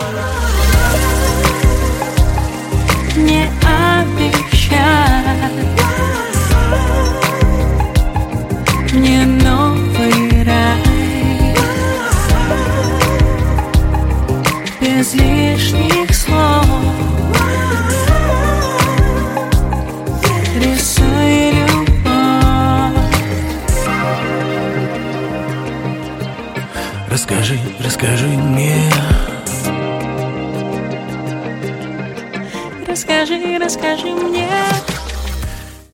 Не обещай мне новый рай без лишних слов. Рисуй любовь. Расскажи, расскажи мне. Расскажи, расскажи мне.